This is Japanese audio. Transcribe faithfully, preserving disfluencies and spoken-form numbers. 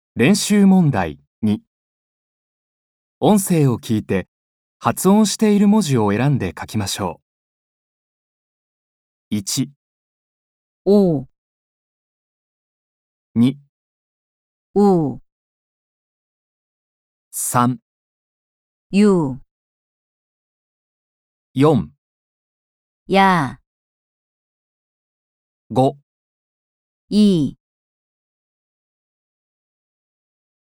練習問題に。音声を聞いて発音している文字を選んで書きましょう。いち、 お、 に、 う、 さん、 ゆ、 よん、 や、 ご、 い。